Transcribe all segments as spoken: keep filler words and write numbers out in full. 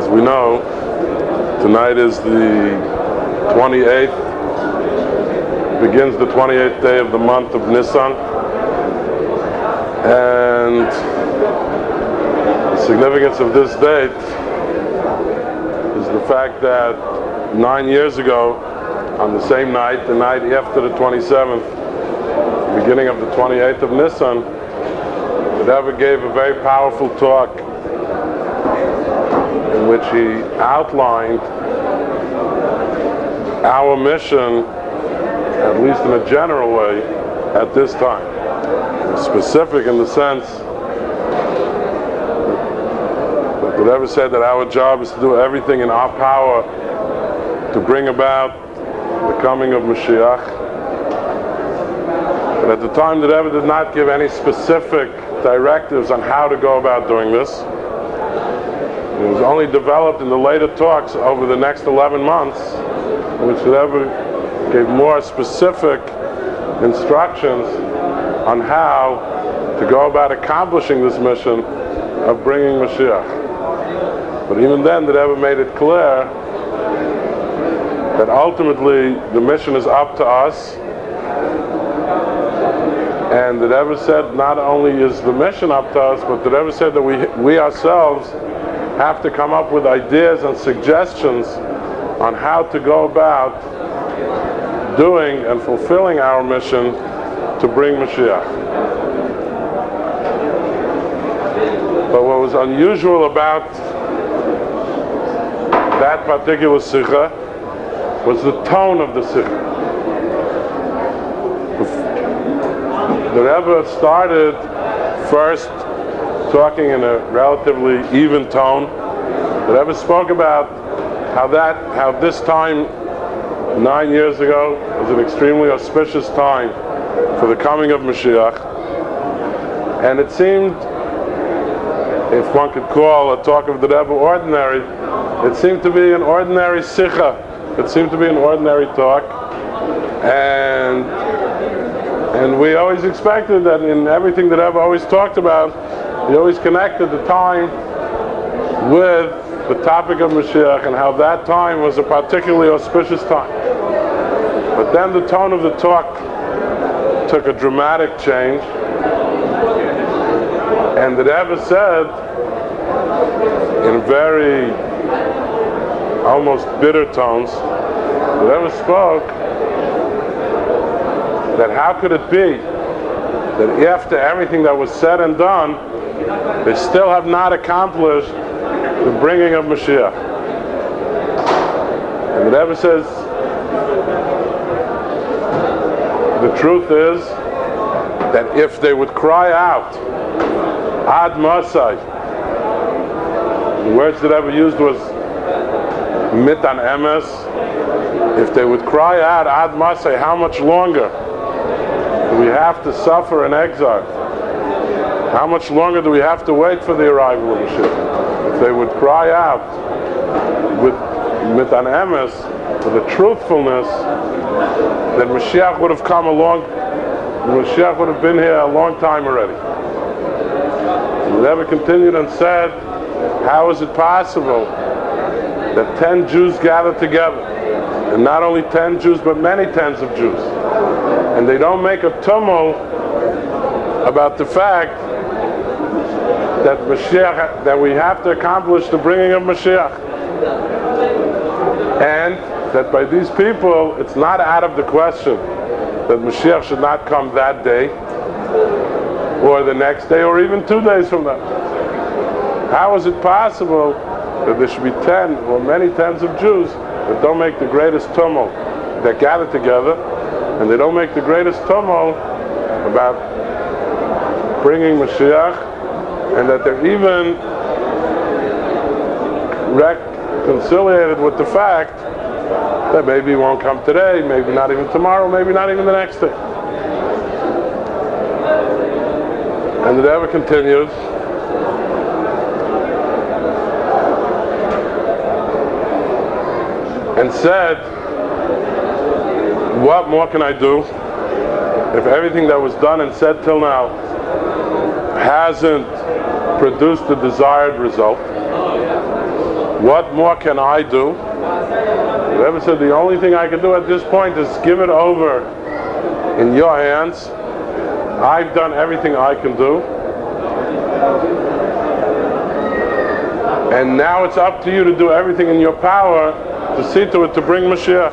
As we know, tonight is the twenty-eighth, begins the twenty-eighth day of the month of Nisan, and the significance of this date is the fact that nine years ago, on the same night, the night after the twenty-seventh, beginning of the twenty-eighth of Nisan, the Rebbe gave a very powerful talk in which he outlined our mission, at least in a general way, at this time. Specific in the sense that the Rebbe said that our job is to do everything in our power to bring about the coming of Mashiach. But at the time, the Rebbe did not give any specific directives on how to go about doing this. It was only developed in the later talks over the next eleven months, in which the Rebbe gave more specific instructions on how to go about accomplishing this mission of bringing Mashiach. But even then, the Rebbe made it clear that ultimately the mission is up to us. And the Rebbe said not only is the mission up to us, but the Rebbe said that we we ourselves have to come up with ideas and suggestions on how to go about doing and fulfilling our mission to bring Mashiach. But what was unusual about that particular sikha was the tone of the sikha. The Rebbe started first talking in a relatively even tone. The Rebbe spoke about how that, how this time nine years ago was an extremely auspicious time for the coming of Mashiach, and it seemed, if one could call a talk of the Rebbe ordinary, it seemed to be an ordinary sikha. It seemed to be an ordinary talk, and and we always expected that in everything that Rebbe always talked about, he always connected the time with the topic of Mashiach and how that time was a particularly auspicious time. But then the tone of the talk took a dramatic change, and the Rebbe said, in very almost bitter tones, the Rebbe spoke that how could it be that after everything that was said and done, they still have not accomplished the bringing of Mashiach. And the Rebbe says, the truth is that if they would cry out, Ad Masai, the words that Rebbe used was Mitan Emes, if they would cry out, Ad Masai, how much longer do we have to suffer in exile? How much longer do we have to wait for the arrival of Mashiach? If they would cry out with Mitan Emes, with a truthfulness, then Mashiach would have come along, Mashiach would have been here a long time already. And the Rebbe continued and said, how is it possible that ten Jews gather together, and not only ten Jews, but many tens of Jews, and they don't make a tumult about the fact that Mashiach, that we have to accomplish the bringing of Mashiach, and that by these people it's not out of the question that Mashiach should not come that day, or the next day, or even two days from now. How is it possible that there should be ten or many tens of Jews that don't make the greatest tumult, that gather together, and they don't make the greatest tumult about bringing Mashiach, and that they're even reconciliated with the fact that maybe he won't come today, maybe not even tomorrow, maybe not even the next day. And the Rebbe continues, and said, what more can I do if everything that was done and said till now hasn't produced the desired result? what more can I do? The Rebbe said, the only thing I can do at this point is give it over in your hands. I've done everything I can do. And now it's up to you to do everything in your power to see to it to bring Mashiach.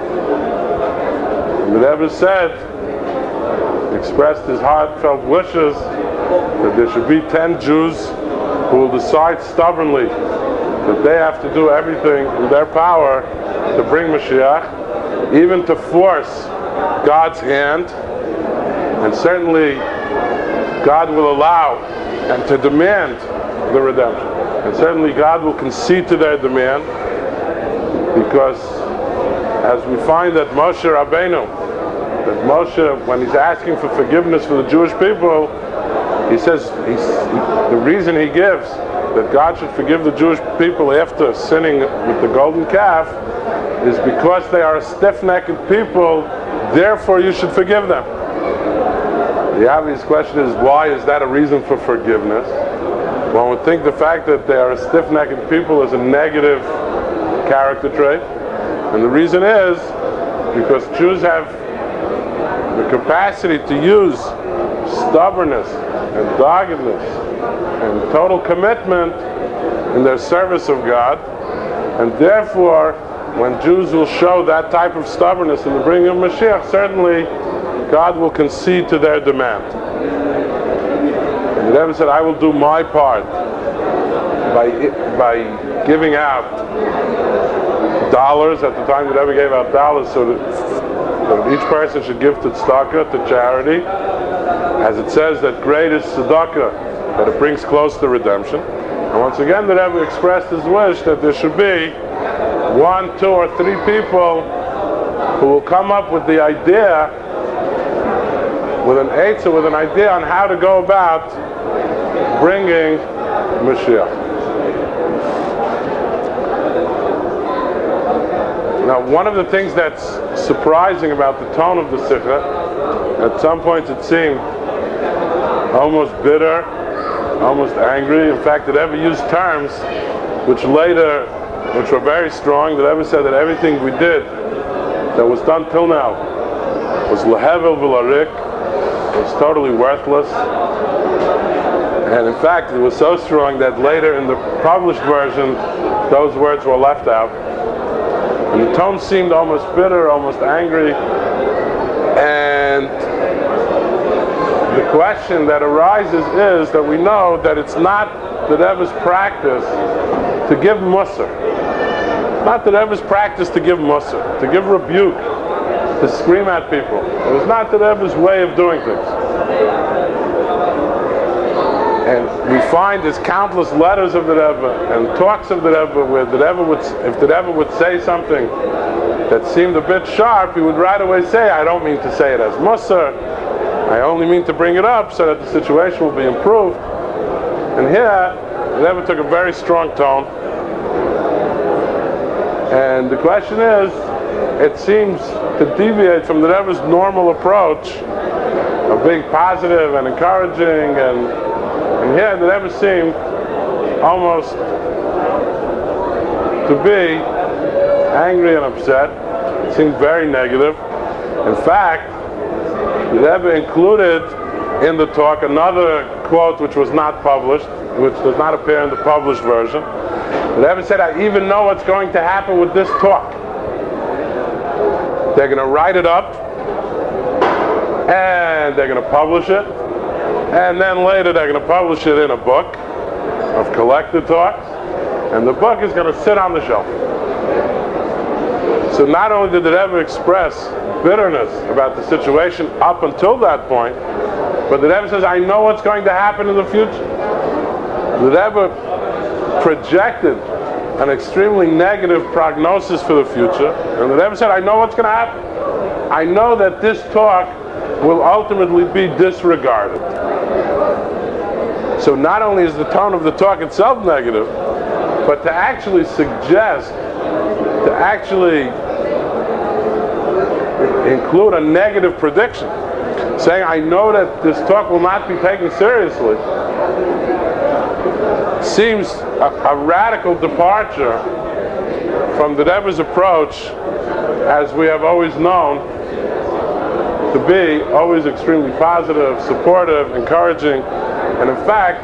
And the Rebbe said, expressed his heartfelt wishes that there should be ten Jews who will decide stubbornly that they have to do everything in their power to bring Mashiach, even to force God's hand, and certainly God will allow and to demand the redemption. And certainly God will concede to their demand, because as we find that Moshe Rabbeinu, that Moshe, when he's asking for forgiveness for the Jewish people, he says he's, he, the reason he gives that God should forgive the Jewish people after sinning with the golden calf is because they are a stiff-necked people, therefore you should forgive them. The obvious question is, why is that a reason for forgiveness? One would think the fact that they are a stiff-necked people is a negative character trait. And the reason is because Jews have the capacity to use stubbornness and doggedness and total commitment in their service of God. And therefore, when Jews will show that type of stubbornness in the bringing of Mashiach, certainly God will concede to their demand. And the Rebbe said, I will do my part by by giving out dollars. At the time the Rebbe gave out dollars, so that, so that each person should give to tzedakah, to charity. As it says that great is tzedakah, that it brings close to redemption. And once again the Rebbe expressed his wish that there should be one, two, or three people who will come up with the idea, with an eitzah, with an idea on how to go about bringing Mashiach. Now, one of the things that's surprising about the tone of the Sikha, at some points it seemed almost bitter, almost angry. In fact, it ever used terms which later, which were very strong, that ever said that everything we did that was done till now was lehevel v'larik, was totally worthless. And in fact, it was so strong that later in the published version, those words were left out. And the tone seemed almost bitter, almost angry. And the question that arises is that we know that it's not the Rebbe's practice to give musar. Not the Rebbe's practice to give musar, to give rebuke, to scream at people. It was not the Rebbe's way of doing things. And we find there's countless letters of the Rebbe and talks of the Rebbe where the Rebbe would, if the Rebbe would say something that seemed a bit sharp, he would right away say, I don't mean to say it as musar, I only mean to bring it up so that the situation will be improved. And here, the Rebbe took a very strong tone. And the question is, it seems to deviate from the Rebbe's normal approach of being positive and encouraging, and and here the Rebbe seemed almost to be angry and upset. It seemed very negative. In fact, the Rebbe included in the talk another quote which was not published, which does not appear in the published version. The Rebbe said, I even know what's going to happen with this talk. They're going to write it up, and they're going to publish it, and then later they're going to publish it in a book of collected talks, and the book is going to sit on the shelf. So not only did the Rebbe express bitterness about the situation up until that point, but the Rebbe says, I know what's going to happen in the future. The Rebbe projected an extremely negative prognosis for the future, and the Rebbe said, I know what's going to happen. I know that this talk will ultimately be disregarded. So not only is the tone of the talk itself negative, but to actually suggest, to actually include a negative prediction, saying I know that this talk will not be taken seriously, seems a, a radical departure from the Rebbe's approach, as we have always known, to be always extremely positive, supportive, encouraging, and in fact,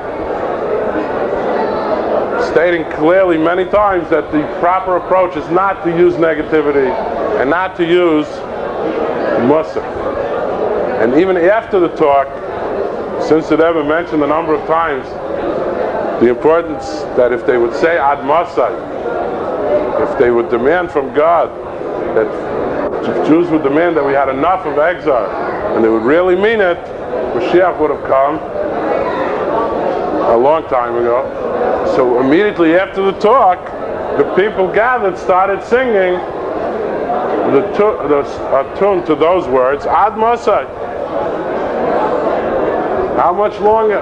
stating clearly many times that the proper approach is not to use negativity and not to use mussar. And even after the talk, since the Rebbe mentioned a number of times the importance that if they would say ad masai, if they would demand from God, that Jews would demand that we had enough of exile, and they would really mean it, Mashiach would have come a long time ago. So immediately after the talk, the people gathered, started singing the, tu- the uh, tune to those words, Ad Masai. How much longer?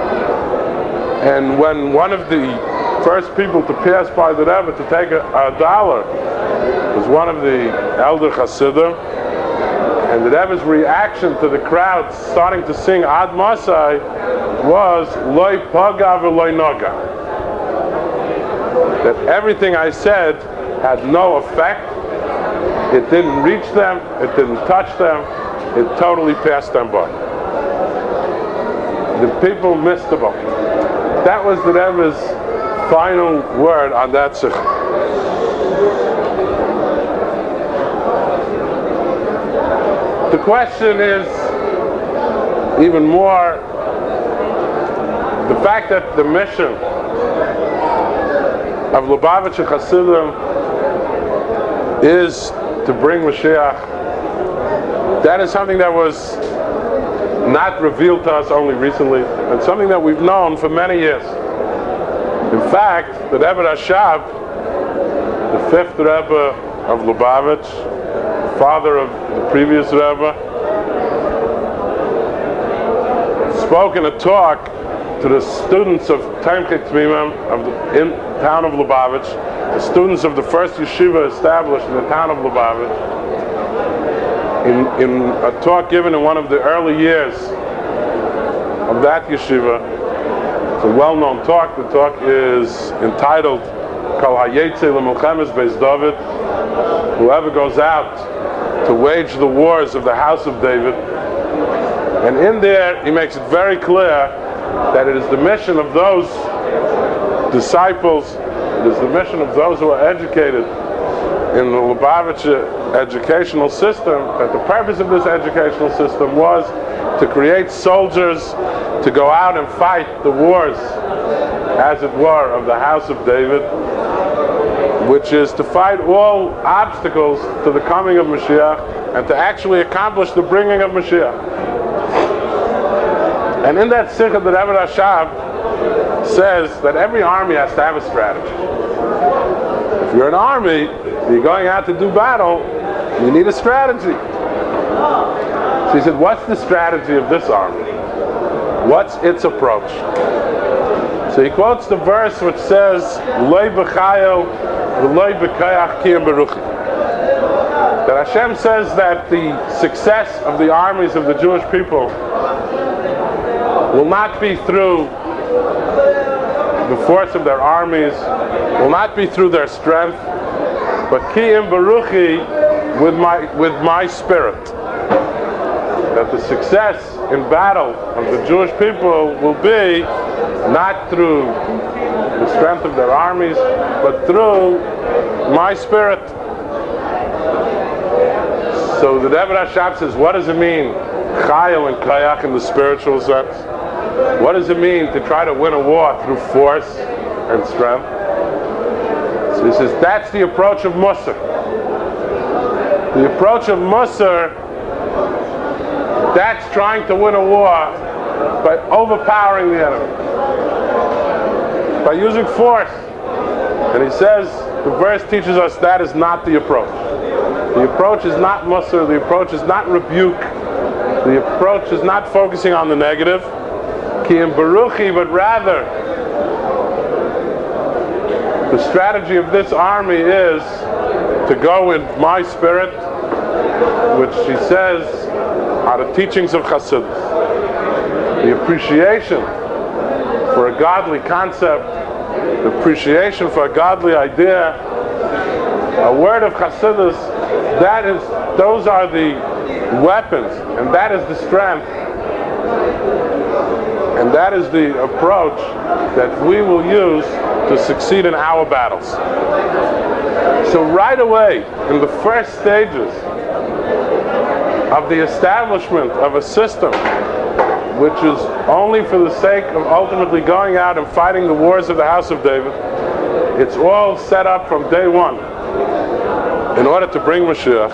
And when one of the first people to pass by the Rebbe to take a, a dollar was one of the elder Hasidim, and the Rebbe's reaction to the crowd starting to sing Ad Masai was Loi Paga v'Loi Noga. That everything I said had no effect. It didn't reach them. It didn't touch them. It totally passed them by. The people missed the boat. That was the Rebbe's final word on that sikha. The question is even more the fact that the mission of Lubavitcher Hasidim is to bring Mashiach. That is something that was not revealed to us only recently, and something that we've known for many years. In fact, the Rebbe Rashab, the fifth Rebbe of Lubavitch, father of the previous Rebbe, spoke in a talk to the students of Tamchei Tmimim of the in town of Lubavitch, the students of the first yeshiva established in the town of Lubavitch, in, in a talk given in one of the early years of that yeshiva. It's a well-known talk. The talk is entitled Kol Hayetze L'Milchemes Beis David, whoever goes out to wage the wars of the house of David. And in there, he makes it very clear that it is the mission of those disciples, it is the mission of those who are educated in the Lubavitcher educational system, that the purpose of this educational system was to create soldiers to go out and fight the wars, as it were, of the house of David, which is to fight all obstacles to the coming of Mashiach and to actually accomplish the bringing of Mashiach. And in that sikha, the Rebbe Rashab says that every army has to have a strategy. If you're an army, you're going out to do battle, you need a strategy. So he said, what's the strategy of this army? What's its approach? So he quotes the verse which says, Loi b'chayil v'loi b'kayach ki beruchi. That Hashem says that the success of the armies of the Jewish people will not be through the force of their armies, will not be through their strength, but ki im baruchi, with my with my spirit. That the success in battle of the Jewish people will be not through the strength of their armies, but through my spirit. So the Rebbe Rashab says, what does it mean, chayil and kayach in the spiritual sense? What does it mean to try to win a war through force and strength? So he says, that's the approach of Musar. The approach of Musar, that's trying to win a war by overpowering the enemy, by using force. And he says, the verse teaches us that is not the approach. The approach is not Musar, the approach is not rebuke, the approach is not focusing on the negative, ki im baruchi, but rather the strategy of this army is to go in my spirit, which he says are the teachings of Chassidus. The appreciation for a godly concept, the appreciation for a godly idea, a word of Chassidus, that is, those are the weapons, and that is the strength, and that is the approach that we will use to succeed in our battles. So right away, in the first stages of the establishment of a system which is only for the sake of ultimately going out and fighting the wars of the house of David, it's all set up from day one in order to bring Mashiach.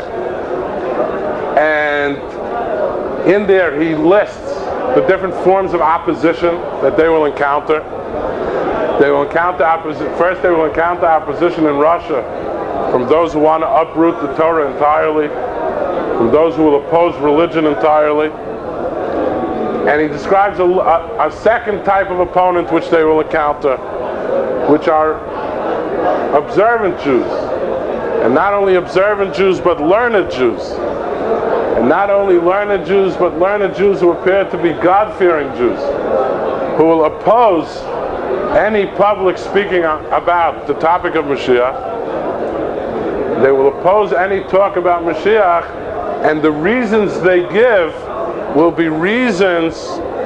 And in there he lists the different forms of opposition that they will encounter. They will encounter opposition. First, they will encounter opposition in Russia from those who want to uproot the Torah entirely, from those who will oppose religion entirely. And he describes a, a, a second type of opponent which they will encounter, which are observant Jews. And not only observant Jews, but learned Jews. And not only learned Jews, but learned Jews who appear to be God-fearing Jews, who will oppose any public speaking about the topic of Mashiach. They will oppose any talk about Mashiach, and the reasons they give will be reasons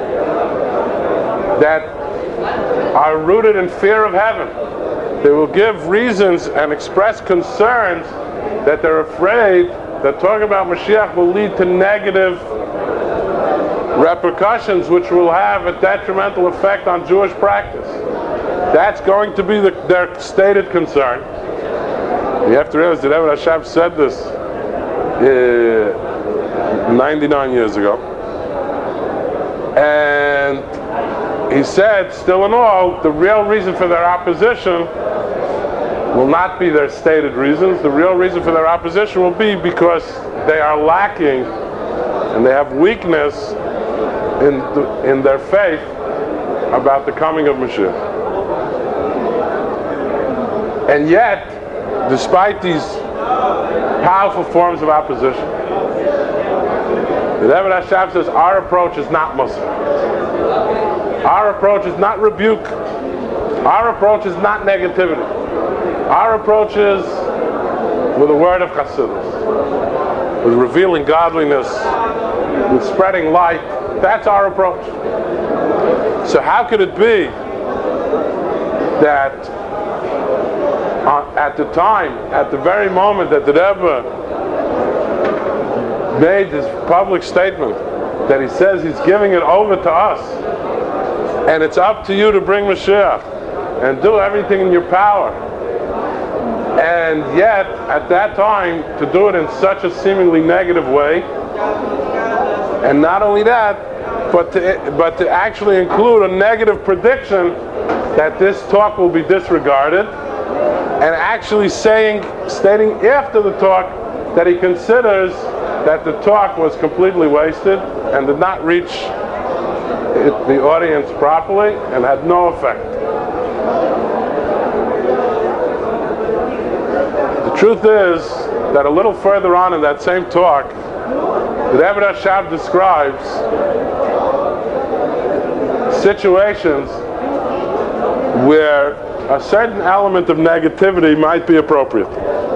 that are rooted in fear of heaven. They will give reasons and express concerns that they're afraid that talking about Mashiach will lead to negative repercussions which will have a detrimental effect on Jewish practice. That's going to be the, their stated concern. You have to realize that Eved Hasham said this uh, ninety-nine years ago. And he said, still in all, the real reason for their opposition will not be their stated reasons. The real reason for their opposition will be because they are lacking and they have weakness in, the, in their faith about the coming of Mashiach. And yet, despite these powerful forms of opposition, the Eved Hasham says our approach is not Muslim. Our approach is not rebuke. Our approach is not negativity. Our approach is with a word of Chassidus, with revealing godliness, with spreading light. That's our approach. So how could it be that uh, at the time, at the very moment that the Rebbe made this public statement that he says he's giving it over to us and it's up to you to bring Mashiach and do everything in your power, and yet at that time to do it in such a seemingly negative way, and not only that, but to, but to actually include a negative prediction that this talk will be disregarded, and actually saying, stating after the talk that he considers that the talk was completely wasted and did not reach it, the audience properly and had no effect. The truth is that a little further on in that same talk, the Eved Hasham describes situations where a certain element of negativity might be appropriate.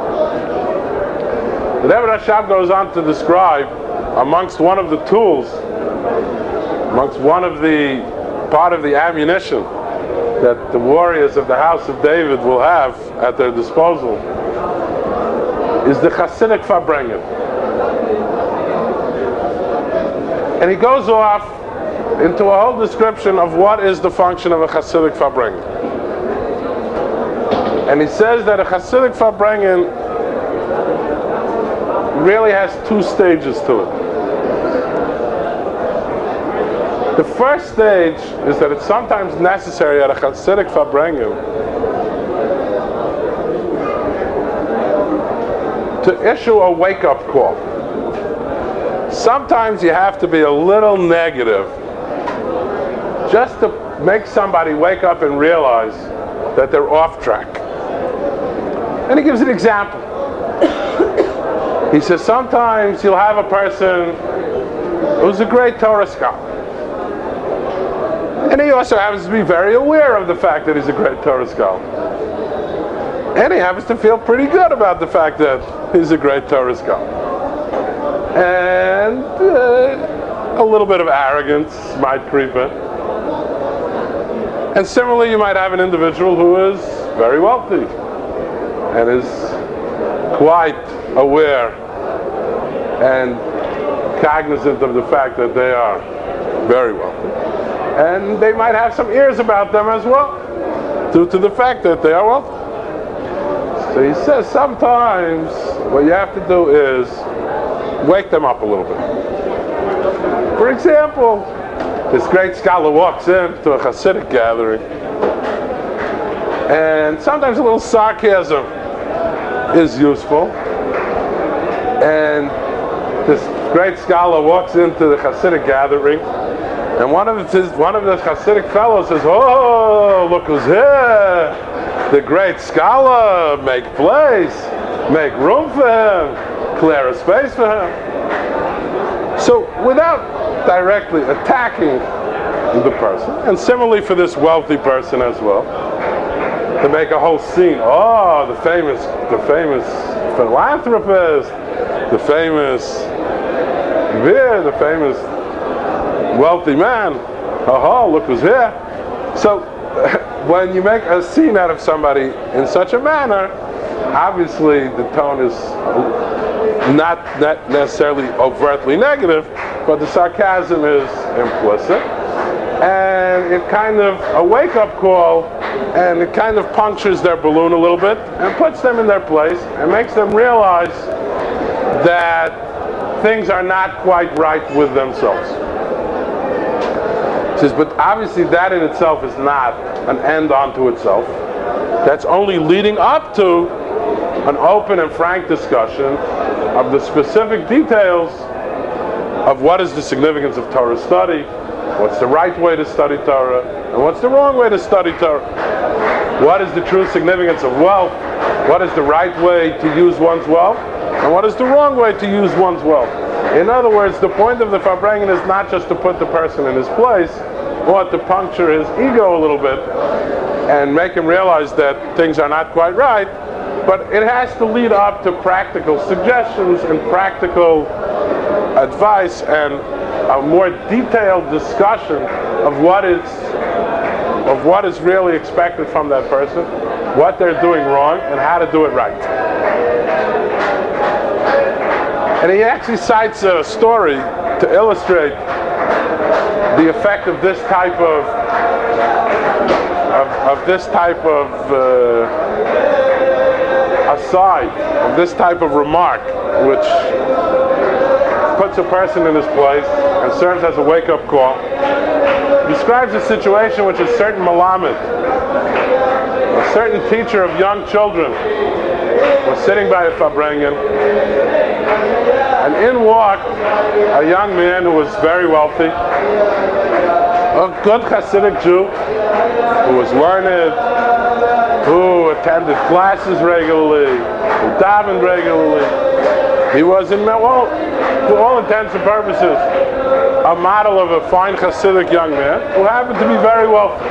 The Eved Hasham goes on to describe amongst one of the tools, amongst one of the part of the ammunition that the warriors of the house of David will have at their disposal is the Hasidic Farbrengen. And he goes off into a whole description of what is the function of a Hasidic Farbrengen. And he says that a Hasidic Farbrengen really has two stages to it. The first stage is that it's sometimes necessary at a Hasidic Farbrengen to issue a wake-up call. Sometimes you have to be a little negative just to make somebody wake up and realize that they're off track. And he gives an example. He says sometimes you'll have a person who's a great Torah scholar. And he also happens to be very aware of the fact that he's a great Torah scholar. And he happens to feel pretty good about the fact that he's a great Torah scholar. And uh, a little bit of arrogance might creep in. And similarly, you might have an individual who is very wealthy and is quite aware and cognizant of the fact that they are very wealthy. And they might have some ears about them as well, due to the fact that they are wealthy. So he says sometimes what you have to do is wake them up a little bit. For example, this great scholar walks into a Hasidic gathering, and sometimes a little sarcasm is useful. And this great scholar walks into the Hasidic gathering, and one of his one of the Hasidic fellows says, "Oh, look who's here! The great scholar! Make place, make room for him, clear a space for him." So, without directly attacking the person, and similarly for this wealthy person as well, to make a whole scene. Oh, the famous, the famous philanthropist, the famous beer, the famous wealthy man. Oh, look who's here. So, when you make a scene out of somebody in such a manner, obviously the tone is not, not necessarily overtly negative, but the sarcasm is implicit. And it kind of a wake-up call, and it kind of punctures their balloon a little bit and puts them in their place and makes them realize that things are not quite right with themselves. He says, but obviously that in itself is not an end unto itself. That's only leading up to an open and frank discussion of the specific details of what is the significance of Torah study, what's the right way to study Torah, and what's the wrong way to study Torah. What is the true significance of wealth? What is the right way to use one's wealth? And what is the wrong way to use one's wealth? In other words, the point of the Farbrengen is not just to put the person in his place, or to puncture his ego a little bit and make him realize that things are not quite right, but it has to lead up to practical suggestions and practical advice and a more detailed discussion of what is of what is really expected from that person, what they're doing wrong, and how to do it right. And he actually cites a story to illustrate the effect of this type of of, of this type of uh, aside, of this type of remark, which puts a person in his place and serves as a wake-up call. He describes a situation which a certain Malamed, a certain teacher of young children, was sitting by a Farbrengen, and in walked a young man who was very wealthy, a good Hasidic Jew, who was learned, who attended classes regularly, who davened regularly. He was, in well, to all intents and purposes, a model of a fine Hasidic young man who happened to be very wealthy.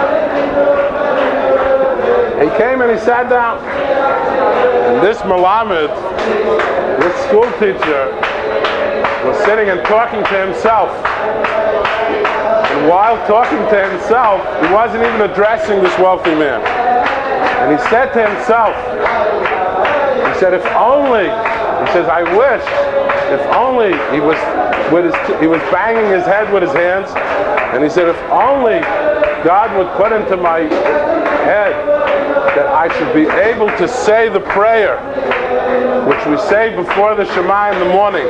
He came and he sat down. And this Malamed, this school teacher, was sitting and talking to himself. And while talking to himself, he wasn't even addressing this wealthy man. And he said to himself, he said, if only, he says, I wish, if only he was with his, he was banging his head with his hands, and he said, if only God would put into my head that I should be able to say the prayer which we say before the Shema in the morning,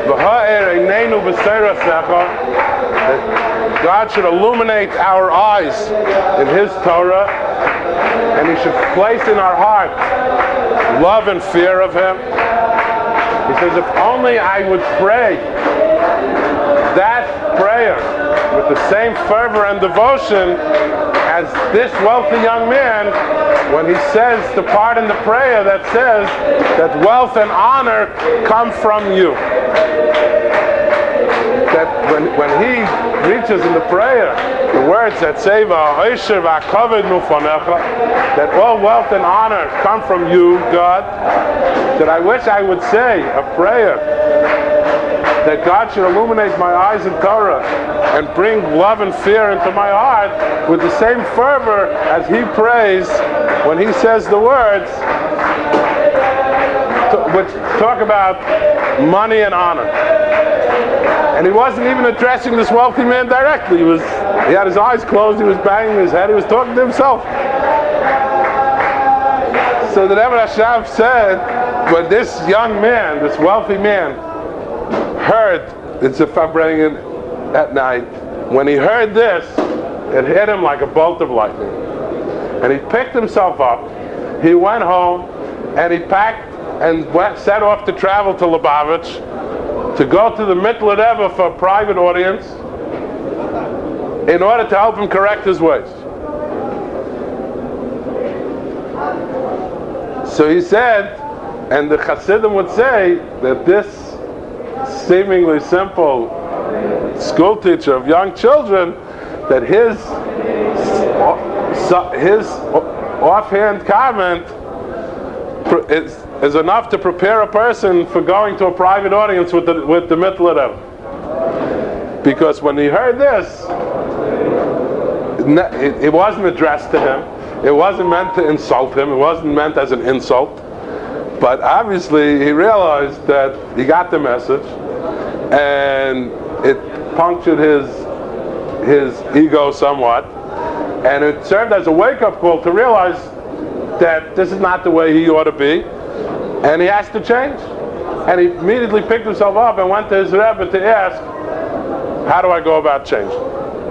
that God should illuminate our eyes in His Torah, and He should place in our heart love and fear of Him. He says, if only I would pray that prayer with the same fervor and devotion as this wealthy young man when he says the part in the prayer that says that wealth and honor come from you. that when, when he reaches in the prayer the words that say that all wealth and honor come from you, God, that I wish I would say a prayer that God should illuminate my eyes in Torah and bring love and fear into my heart with the same fervor as he prays when he says the words to, which talk about money and honor. And he wasn't even addressing this wealthy man directly. He was, he had his eyes closed, he was banging his head, he was talking to himself. So the Rebbe Rashab said, when this young man, this wealthy man, heard, it's a Fabrengen at night, when he heard this, it hit him like a bolt of lightning. And he picked himself up, he went home, and he packed and went, set off to travel to Lubavitch, to go to the Mittler Rebbe for a private audience in order to help him correct his ways. So he said, and the Hasidim would say that this seemingly simple school teacher of young children, that his his offhand comment is, is enough to prepare a person for going to a private audience with the with the Mittler Rebbe. Because when he heard this, it, it wasn't addressed to him. It wasn't meant to insult him. It wasn't meant as an insult. But obviously he realized that he got the message, and it punctured his his ego somewhat, and it served as a wake-up call to realize that this is not the way he ought to be, and he has to change. And he immediately picked himself up and went to his Rebbe to ask, how do I go about changing?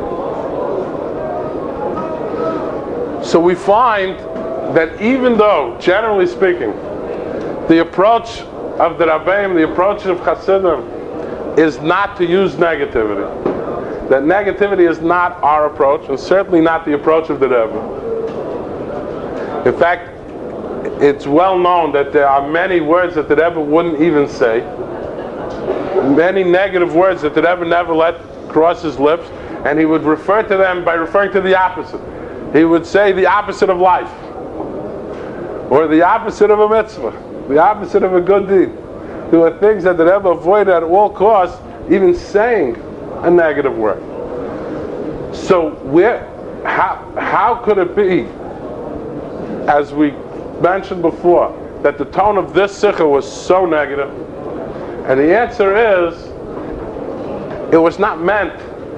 So we find that even though, generally speaking, the approach of the Rabbeim, the approach of Hasidim, is not to use negativity, that negativity is not our approach, and certainly not the approach of the Rebbe. In fact, it's well known that there are many words that the Rebbe wouldn't even say, many negative words that the Rebbe never let cross his lips, and he would refer to them by referring to the opposite. He would say the opposite of life, or the opposite of a mitzvah, the opposite of a good deed. There were things that the Rebbe avoided at all costs, even saying a negative word. So where, how, how could it be, as we mentioned before, that the tone of this sikha was so negative? And the answer is, it was not meant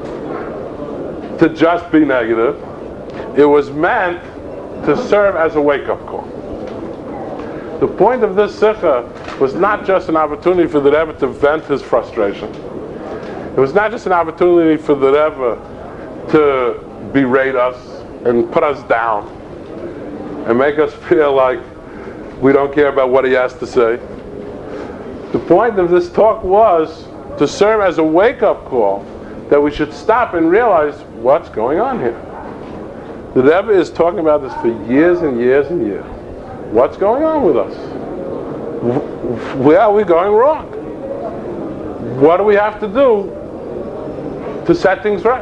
to just be negative. It was meant to serve as a wake-up call. The point of this sikha was not just an opportunity for the Rebbe to vent his frustration. It was not just an opportunity for the Rebbe to berate us and put us down and make us feel like we don't care about what he has to say. The point of this talk was to serve as a wake-up call that we should stop and realize what's going on here. The Rebbe is talking about this for years and years and years. What's going on with us? Where are we going wrong? What do we have to do to set things right?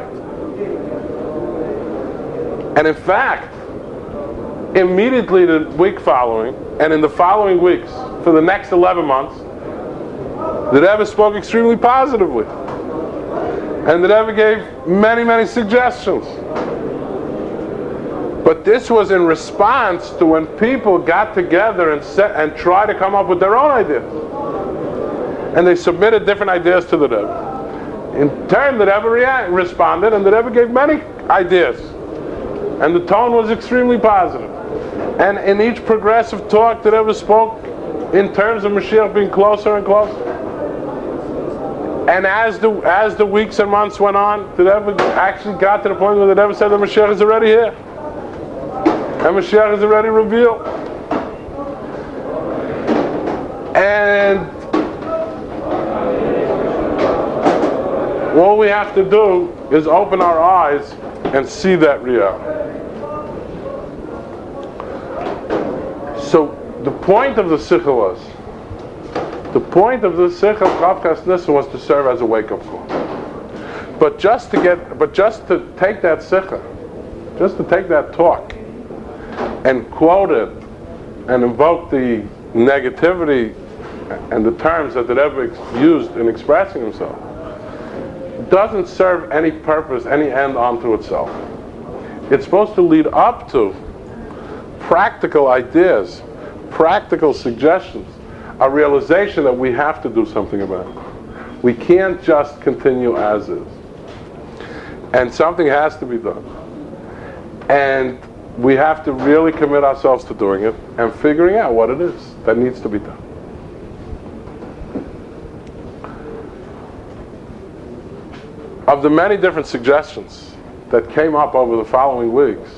And in fact, immediately the week following, and in the following weeks, for the next eleven months, the Rebbe spoke extremely positively. And the Rebbe gave many, many suggestions. But this was in response to when people got together and set, and tried to come up with their own ideas. And they submitted different ideas to the Rebbe. In turn, the Rebbe rea- responded, and the Rebbe gave many ideas. And the tone was extremely positive. And in each progressive talk, the Rebbe spoke in terms of Mashiach being closer and closer. And as the as the weeks and months went on, the Rebbe actually got to the point where the Rebbe said the Mashiach is already here. And Mashiach is already revealed. And all we have to do is open our eyes and see that reality. So the point of the sikha was, the point of the sikha of Chavkas Nissa was to serve as a wake-up call. But just to get, but just to take that sikha, just to take that talk, and quote it, and invoke the negativity and the terms that the Rebbe used in expressing himself, doesn't serve any purpose, any end unto itself. It's supposed to lead up to practical ideas, practical suggestions, a realization that we have to do something about it. We can't just continue as is. And something has to be done. And we have to really commit ourselves to doing it and figuring out what it is that needs to be done. Of the many different suggestions that came up over the following weeks,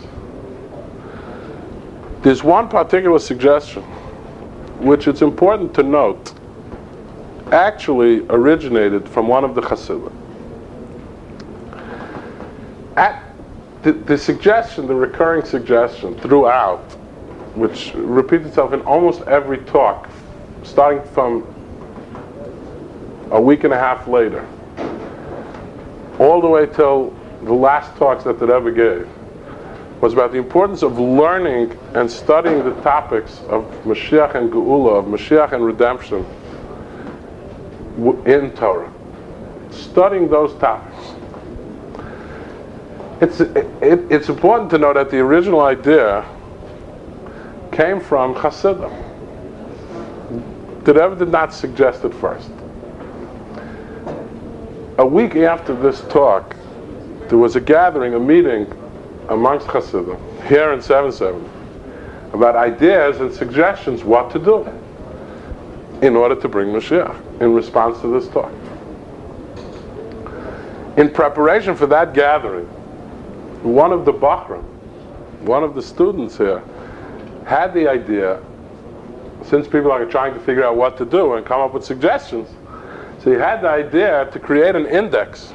there's one particular suggestion which it's important to note actually originated from one of the Hasidim. At the, the suggestion, the recurring suggestion throughout, which repeats itself in almost every talk, starting from a week and a half later, all the way till the last talks that the Rebbe gave, was about the importance of learning and studying the topics of Mashiach and Geula, of Mashiach and redemption in Torah. Studying those topics. It's, it, it, it's important to know that the original idea came from Hasidim. The Rebbe did not suggest it first. A week after this talk, there was a gathering, a meeting amongst Hasidim here in seven seventy about ideas and suggestions what to do in order to bring Mashiach in response to this talk. In preparation for that gathering, one of the Bachram, one of the students here, had the idea, since people are trying to figure out what to do and come up with suggestions, so he had the idea to create an index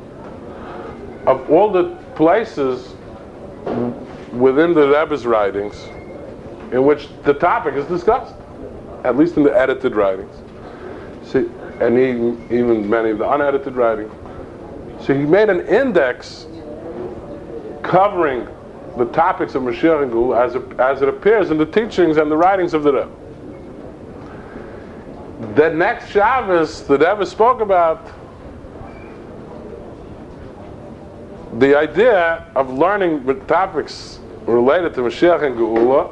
of all the places within the Rebbe's writings in which the topic is discussed, at least in the edited writings. See, and even, even many of the unedited writings. So he made an index covering the topics of Mashiach and Geula as it, as it appears in the teachings and the writings of the Rebbe. The next Shabbos, the Rebbe spoke about the idea of learning the topics related to Mashiach and Geula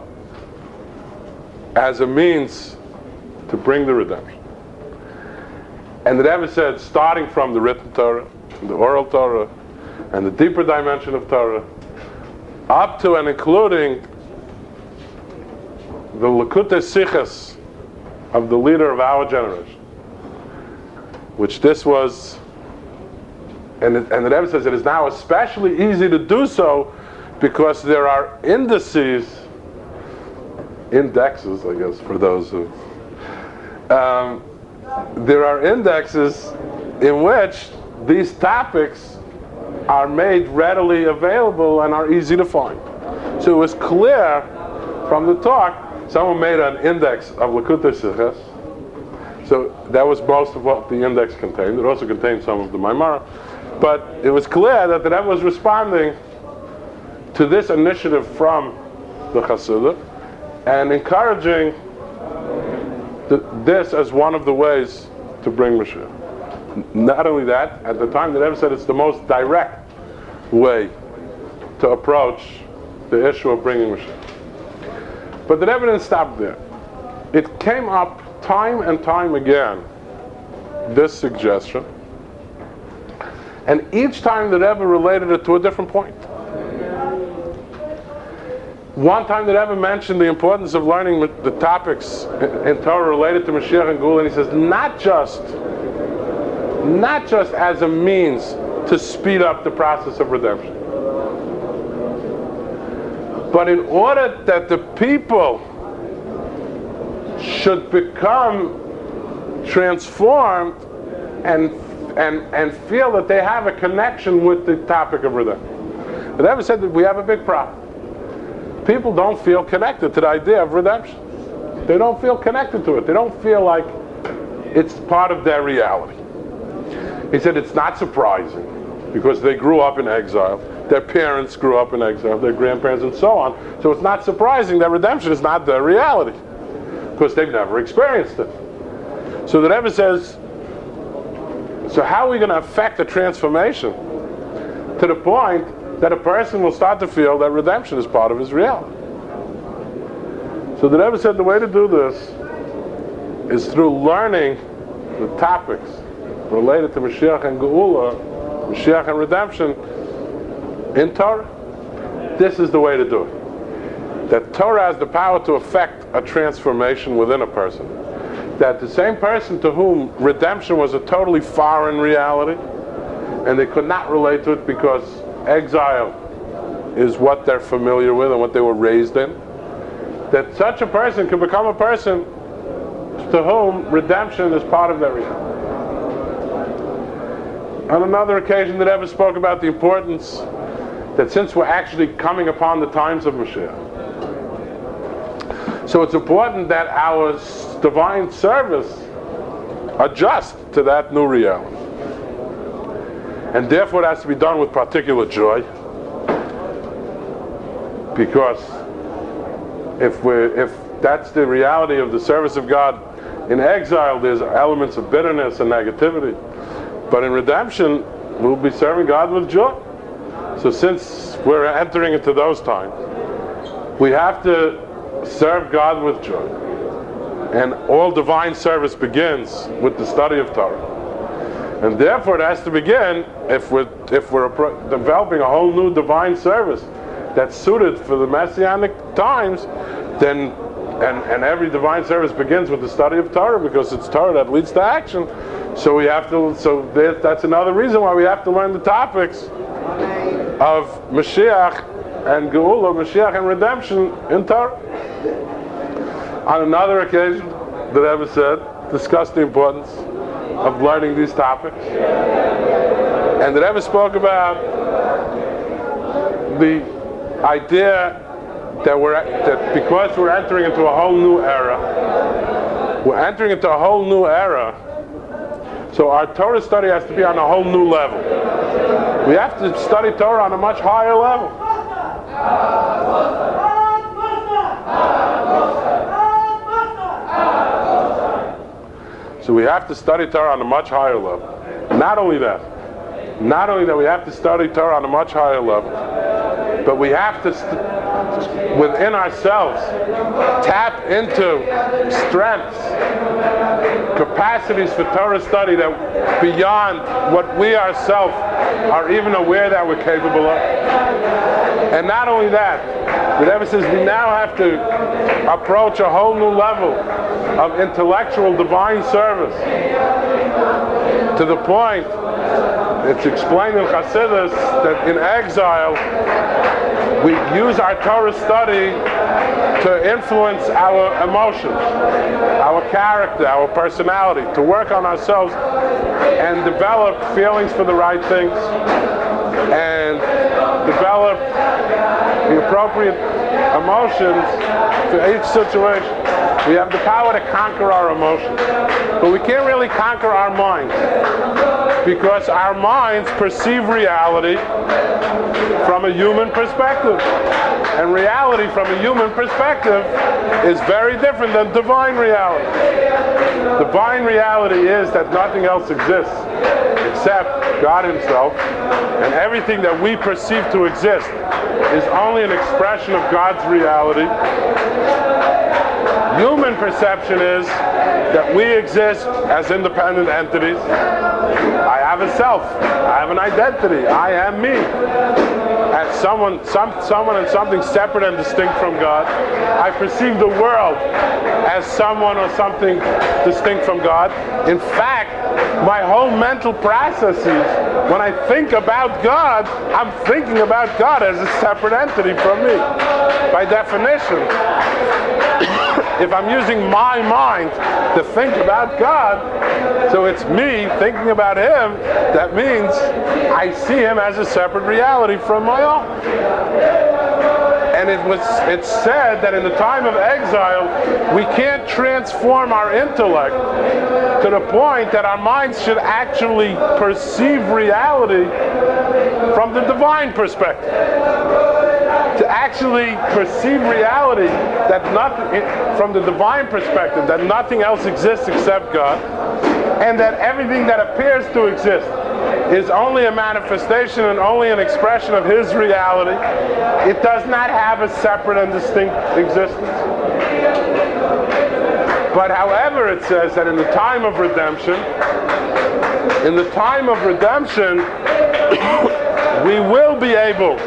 as a means to bring the redemption. And the Rebbe said, starting from the written Torah, the oral Torah, and the deeper dimension of Torah, up to and including the Likutei Sichos of the leader of our generation, which this was, and, it, and the Rebbe says it is now especially easy to do so because there are indices, indexes, I guess, for those who, um, there are indexes in which these topics are made readily available and are easy to find. So it was clear from the talk, someone made an index of Likutei Sichos. So that was most of what the index contained. It also contained some of the Maimara. But it was clear that the Rebbe was responding to this initiative from the Hasidim and encouraging the, this as one of the ways to bring Mashiach. Not only that, at the time the Rebbe said it's the most direct way to approach the issue of bringing Mashiach. But the Rebbe didn't stop there. It came up time and time again, this suggestion, and each time the Rebbe related it to a different point. One time the Rebbe mentioned the importance of learning the topics in Torah related to Mashiach and Geula, and he says not just not just as a means to speed up the process of redemption, but in order that the people should become transformed and and and feel that they have a connection with the topic of redemption. The Rebbe said that we have a big problem. People don't feel connected to the idea of redemption. They don't feel connected to it. They don't feel like it's part of their reality. He said it's not surprising because they grew up in exile. Their parents grew up in exile, their grandparents, and so on. So it's not surprising that redemption is not their reality, because they've never experienced it. So the Rebbe says, so how are we going to affect the transformation to the point that a person will start to feel that redemption is part of his reality? So the Rebbe said the way to do this is through learning the topics related to Mashiach and Geula, Mashiach and redemption in Torah. This is the way to do it. That Torah has the power to affect a transformation within a person. That the same person to whom redemption was a totally foreign reality, and they could not relate to it because exile is what they're familiar with and what they were raised in, that such a person can become a person to whom redemption is part of their reality. On another occasion, the Rebbe spoke about the importance that since we're actually coming upon the times of Mashiach, so it's important that our divine service adjust to that new reality. And therefore it has to be done with particular joy, because if we're, if that's the reality of the service of God in exile, there's elements of bitterness and negativity. But in redemption, we'll be serving God with joy. So since we're entering into those times, we have to serve God with joy. And all divine service begins with the study of Torah. And therefore it has to begin, if we're, if we're developing a whole new divine service that's suited for the Messianic times, then and, and every divine service begins with the study of Torah, because it's Torah that leads to action. So we have to, so that's another reason why we have to learn the topics of Mashiach and Geula, Mashiach and redemption in Torah. On another occasion, the Rebbe said, discussed the importance of learning these topics. And the Rebbe spoke about the idea that we're that because we're entering into a whole new era, we're entering into a whole new era, so our Torah study has to be on a whole new level. We have to study Torah on a much higher level. So we have to study Torah on a much higher level. Not only that, not only that we have to study Torah on a much higher level, but we have to, st- within ourselves, tap into strengths, capacities for Torah study that beyond what we ourselves are even aware that we're capable of. And not only that, but ever since we now have to approach a whole new level of intellectual divine service, to the point, it's explained in Chassidus that in exile we use our Torah study to influence our emotions, our character, our personality, to work on ourselves and develop feelings for the right things and develop the appropriate emotions for each situation. We have the power to conquer our emotions, but we can't really conquer our minds, because our minds perceive reality from a human perspective, and reality from a human perspective is very different than divine reality. Divine reality is that nothing else exists except God Himself, and everything that we perceive to exist is only an expression of God's reality. Human perception is that we exist as independent entities. I have a self. I have an identity. I am me. As someone, some, someone and something separate and distinct from God. I perceive the world as someone or something distinct from God. In fact, my whole mental processes, when I think about God, I'm thinking about God as a separate entity from me. By definition, if I'm using my mind to think about God, so it's me thinking about Him, that means I see Him as a separate reality from my own. And And it was it's said that in the time of exile, we can't transform our intellect to the point that our minds should actually perceive reality from the divine perspective. To actually perceive reality that nothing, from the divine perspective, that nothing else exists except God, and that everything that appears to exist is only a manifestation and only an expression of His reality. It does not have a separate and distinct existence. But however, it says that in the time of redemption, in the time of redemption, we will be able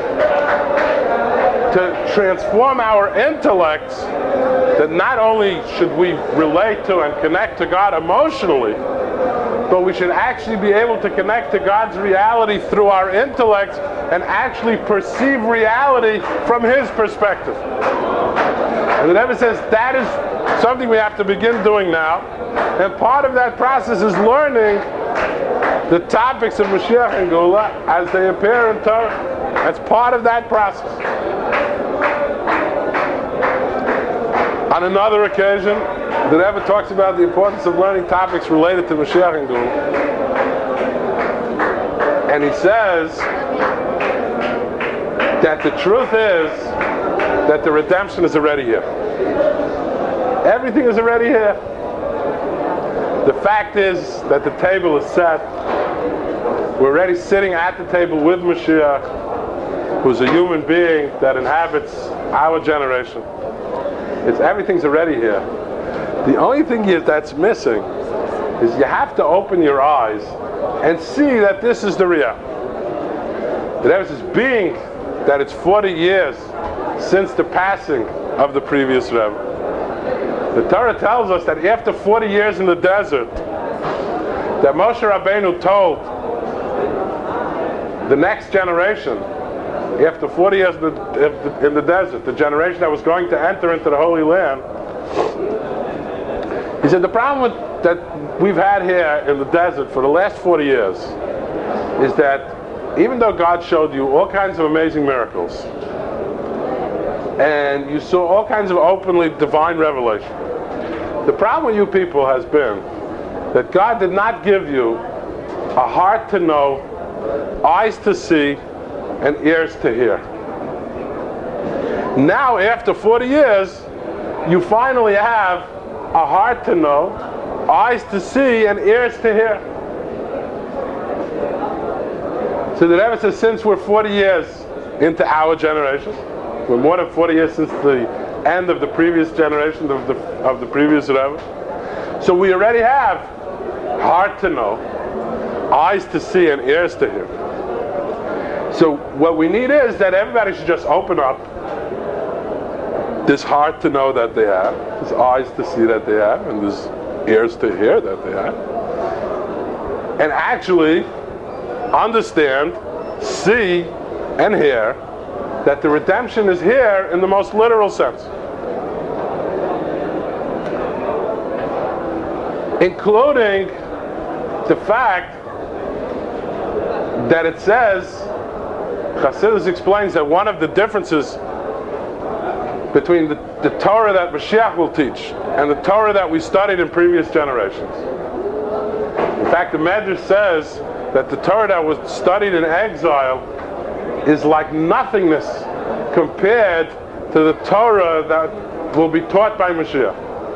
to transform our intellects, that not only should we relate to and connect to God emotionally, but we should actually be able to connect to God's reality through our intellects and actually perceive reality from His perspective. And the Rebbe says that is something we have to begin doing now. And part of that process is learning the topics of Mashiach and Geula as they appear in Torah. That's part of that process. On another occasion, the Rebbe talks about the importance of learning topics related to Mashiach and Geula. And he says that the truth is that the redemption is already here. Everything is already here. The fact is that the table is set. We're already sitting at the table with Mashiach, who's a human being that inhabits our generation. It's everything's already here. The only thing is that's missing is you have to open your eyes and see that this is the reality. That is being that it's forty years since the passing of the previous Rebbe. The Torah tells us that after forty years in the desert, that Moshe Rabbeinu told the next generation, after forty years in the, in the desert, the generation that was going to enter into the Holy Land, he said the problem with, that we've had here in the desert for the last forty years is that even though God showed you all kinds of amazing miracles and you saw all kinds of openly divine revelation, the problem with you people has been that God did not give you a heart to know, eyes to see, and ears to hear. Now, after forty years, you finally have a heart to know, eyes to see, and ears to hear. So the Rebbe says, since we're forty years into our generation, we're more than forty years since the end of the previous generation of the of the previous Rebbe. So we already have heart to know, eyes to see, and ears to hear. So what we need is that everybody should just open up this heart to know that they have, this eyes to see that they have, and this ears to hear that they have, and actually understand, see, and hear that the redemption is here in the most literal sense. Including the fact that it says, Chassidus explains that one of the differences between the, the Torah that Mashiach will teach and the Torah that we studied in previous generations. In fact, the Medrash says that the Torah that was studied in exile is like nothingness compared to the Torah that will be taught by Mashiach.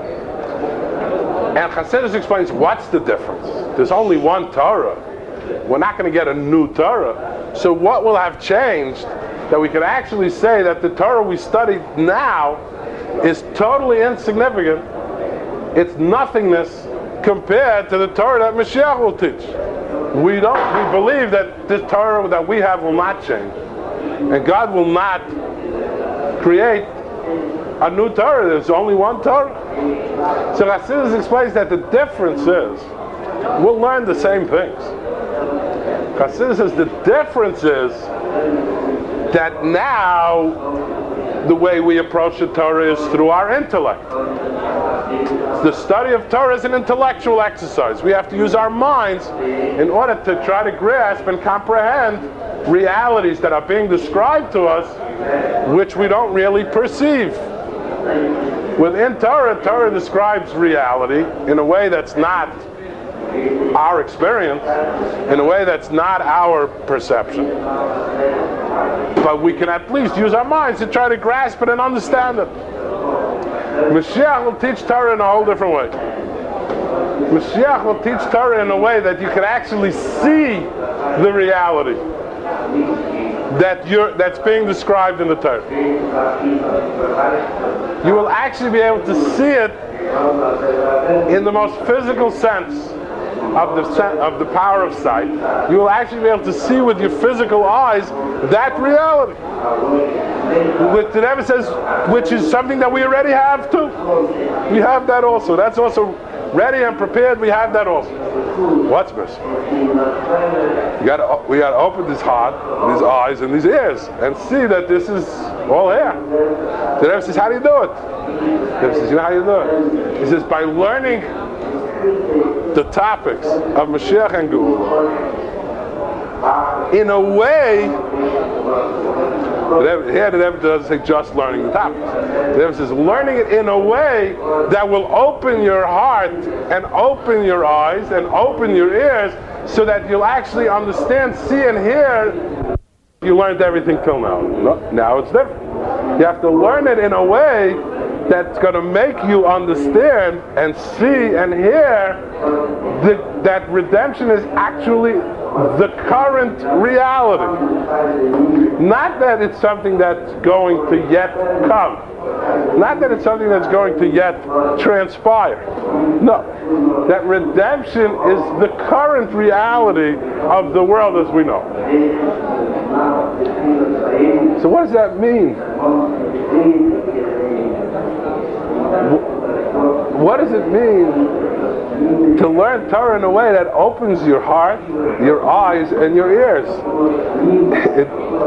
And Chassidus explains, what's the difference? There's only one Torah. We're not going to get a new Torah. So what will have changed that we could actually say that the Torah we study now is totally insignificant? It's nothingness compared to the Torah that Mashiach will teach. We don't. We believe that this Torah that we have will not change, and God will not create a new Torah. There's only one Torah. So Chassidus explains that the difference is we'll learn the same things. Chassidus says the difference is that now the way we approach the Torah is through our intellect. The study of Torah is an intellectual exercise. We have to use our minds in order to try to grasp and comprehend realities that are being described to us, which we don't really perceive. Within Torah, Torah describes reality in a way that's not our experience, in a way that's not our perception. But we can at least use our minds to try to grasp it and understand it. Mashiach will teach Torah in a whole different way. Mashiach will teach Torah in a way that you can actually see the reality that you're, that's being described in the Torah. You will actually be able to see it in the most physical sense of the sen- of the power of sight. You will actually be able to see with your physical eyes that reality, which the Rebbe says, which is something that we already have too. We have that also. That's also ready and prepared. We have that also. What's missing? You got we got to open this heart, these eyes, and these ears, and see that this is all here. The Rebbe says, how do you do it? The Rebbe says, you know how you do it? He says, by learning the topics of Mashiach and Geula in a way. Here the Rebbe doesn't say just learning the topics. The Rebbe says learning it in a way that will open your heart and open your eyes and open your ears, so that you'll actually understand, see, and hear. You learned everything till now. No, now it's different. You have to learn it in a way that's going to make you understand and see and hear the, that redemption is actually the current reality. Not that it's something that's going to yet come. Not that it's something that's going to yet transpire. No. That redemption is the current reality of the world as we know. So what does that mean? What does it mean to learn Torah in a way that opens your heart, your eyes, and your ears? It,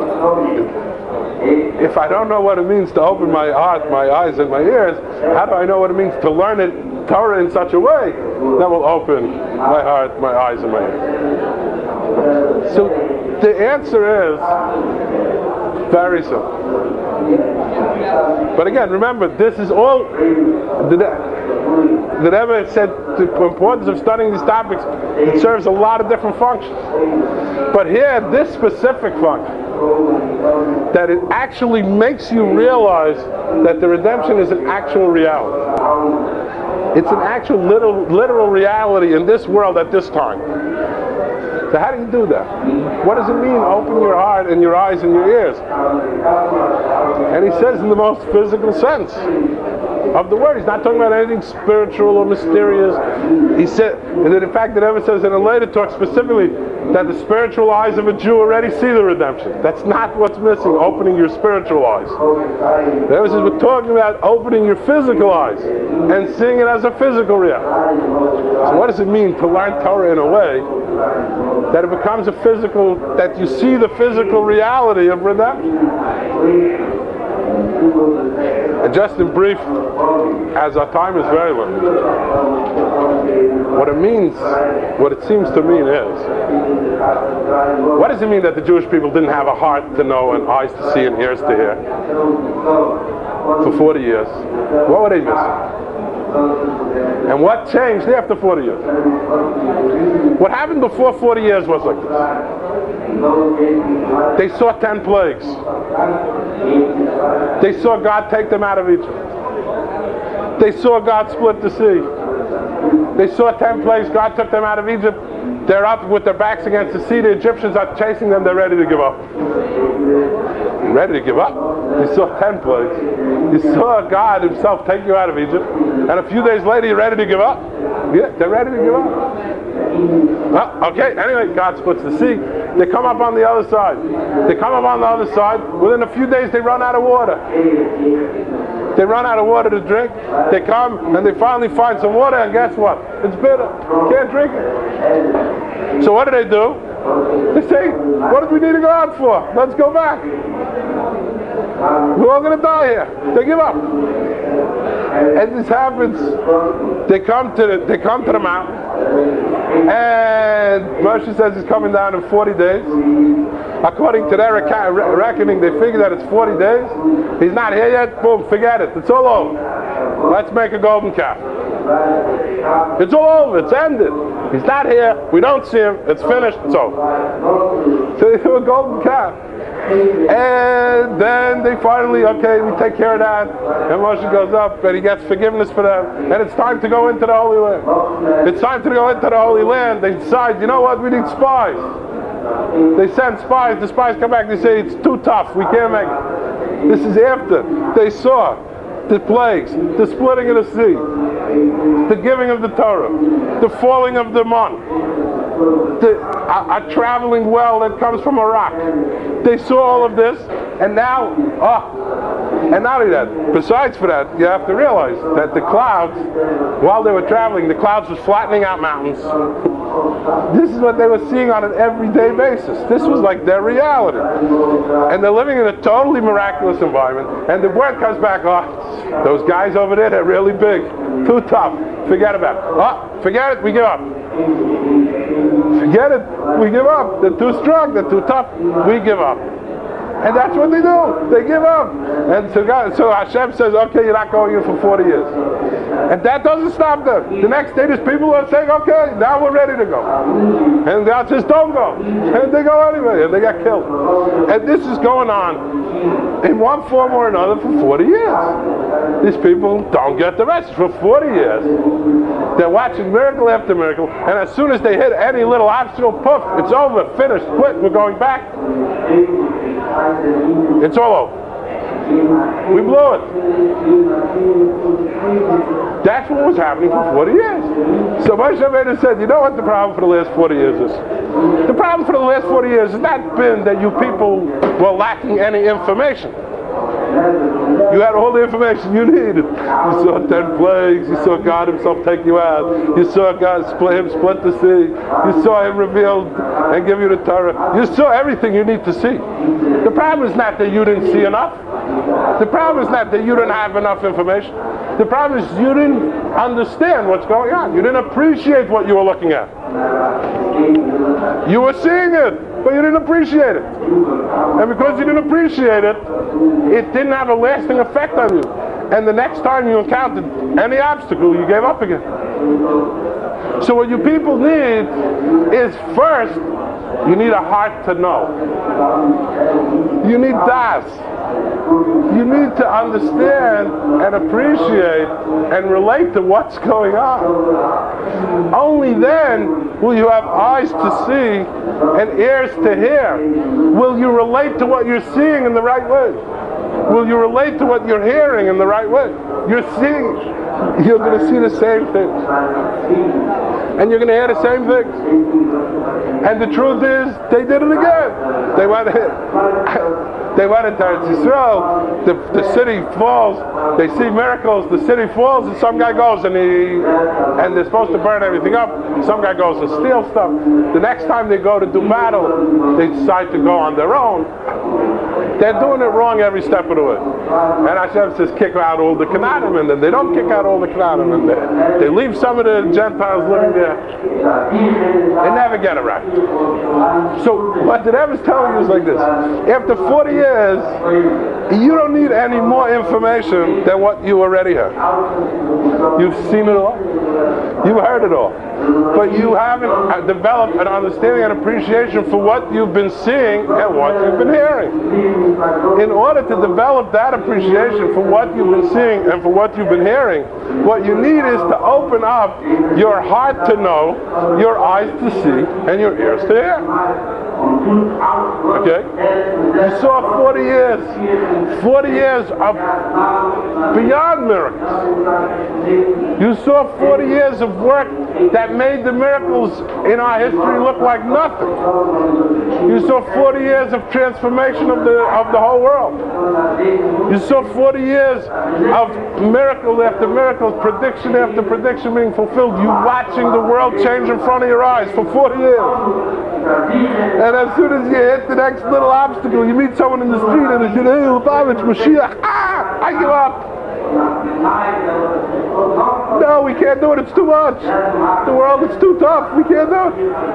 it, if I don't know what it means to open my heart, my eyes, and my ears, how do I know what it means to learn it, Torah in such a way that will open my heart, my eyes, and my ears? So the answer is very simple. But again, remember, this is all the, the Rebbe said the importance of studying these topics. It serves a lot of different functions. But here, this specific function, that it actually makes you realize that the redemption is an actual reality. It's an actual literal, literal reality in this world at this time. So how do you do that? What does it mean, open your heart and your eyes and your ears? And he says in the most physical sense of the word. He's not talking about anything spiritual or mysterious. He said, and in fact, the Rebbe says in a later talk specifically that the spiritual eyes of a Jew already see the redemption. That's not what's missing, opening your spiritual eyes. The Rebbe says we're talking about opening your physical eyes and seeing it as a physical reality. So what does it mean to learn Torah in a way that it becomes a physical, that you see the physical reality of redemption? And just in brief, as our time is very limited, what it means, what it seems to mean is, what does it mean that the Jewish people didn't have a heart to know and eyes to see and ears to hear for forty years? What were they missing? And what changed after forty years? What happened before forty years was like this. They saw ten plagues. They saw God take them out of Egypt. They saw God split the sea. They saw ten plagues. God took them out of Egypt. They're up with their backs against the sea. The Egyptians are chasing them. They're ready to give up. Ready to give up. You saw ten plagues. You saw God himself take you out of Egypt. And a few days later, you're ready to give up. Yeah, they're ready to give up. Oh, okay, anyway, God splits the sea. They come up on the other side. They come up on the other side. Within a few days, they run out of water. They run out of water to drink. They come and they finally find some water, and guess what? It's bitter. Can't drink it. So what do they do? They say, what did we need to go out for? Let's go back. We're all going to die here. They give up. And this happens. They come to the, they come to the mountain. And Moshe says he's coming down in forty days. According to their reckoning, they figure that it's forty days. He's not here yet. Boom, forget it. It's all over. Let's make a golden calf. It's all over. It's ended. He's not here. We don't see him. It's finished. It's over. So they do a golden calf. And then they finally, okay, we take care of that. And Moshe goes up and he gets forgiveness for them. And it's time to go into the Holy Land. It's time to go into the Holy Land. They decide, you know what, we need spies. They send spies. The spies come back. They say, it's too tough. We can't make it. This is after they saw the plagues, the splitting of the sea, the giving of the Torah, the falling of the mon, the, a, a traveling well that comes from a rock. They saw all of this, and now, oh, and not only that, besides for that, you have to realize that the clouds, while they were traveling, the clouds was flattening out mountains. This is what they were seeing on an everyday basis. This was like their reality. And they're living in a totally miraculous environment, and the word comes back, oh, those guys over there, they're really big, too tough, forget about it. Oh, forget it, we give up. Forget it, we give up. They're too strong, they're too tough, we give up. And that's what they do. They give up. And so, God, so Hashem says, okay, you're not going in for forty years. And that doesn't stop them. The next day, there's people who are saying, okay, now we're ready to go. And God says, don't go. And they go anyway, and they get killed. And this is going on in one form or another for forty years. These people don't get the rest for forty years. They're watching miracle after miracle, and as soon as they hit any little obstacle, poof, it's over, finished, quit, we're going back. It's all over. We blew it. That's what was happening for forty years. So Moshe Rabbeinu said, you know what the problem for the last forty years is? The problem for the last forty years has not been that you people were lacking any information. You had all the information you needed. You saw ten plagues. You saw God himself take you out. You saw God split him split the sea. You saw him revealed and give you the Torah. You saw everything you need to see. The problem is not that you didn't see enough. The problem is not that you didn't have enough information. The problem is you didn't understand what's going on. You didn't appreciate what you were looking at. You were seeing it, but you didn't appreciate it. And because you didn't appreciate it, it didn't have a lasting effect on you. And the next time you encountered any obstacle, you gave up again. So what you people need is, first, you need a heart to know. You need das. You need to understand and appreciate and relate to what's going on. Only then will you have eyes to see and ears to hear. Will you relate to what you're seeing in the right way? Will you relate to what you're hearing in the right way? You're seeing, you're going to see the same things. And you're going to hear the same things. And the truth is, they did it again. They went They went into Eretz Yisrael, the, the city falls, they see miracles, the city falls, and some guy goes and he, and they're supposed to burn everything up, some guy goes and steals stuff. The next time they go to do battle, they decide to go on their own. They're doing it wrong every step of the way. And Hashem says, kick out all the Canaanim, and then they don't kick out all the Canaanim, and they, they leave some of the Gentiles living there. They never get it right. So what the Rebbe is telling you is like this. After forty years, you don't need any more information than what you already heard. You've seen it all. You've heard it all. But you haven't developed an understanding and appreciation for what you've been seeing and what you've been hearing. In order to develop that appreciation for what you've been seeing and for what you've been hearing, what you need is to open up your heart to know, your eyes to see, and your ears to hear. Okay? You saw forty years, forty years of beyond miracles. You saw forty years of work that made the miracles in our history look like nothing. You saw forty years of transformation of the of the whole world. You saw forty years of miracle after miracle, prediction after prediction being fulfilled. You watching the world change in front of your eyes for forty years. And as soon as you hit the next little obstacle, you meet someone in the street and they say, hey, Lubavitch, Mashiach, ah, I give up. No, we can't do it, it's too much. The world is too tough, we can't do it.